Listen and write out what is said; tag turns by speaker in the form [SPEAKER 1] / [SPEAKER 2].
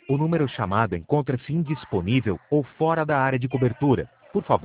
[SPEAKER 1] O número chamado encontra-se indisponível ou fora da área de cobertura. Por favor,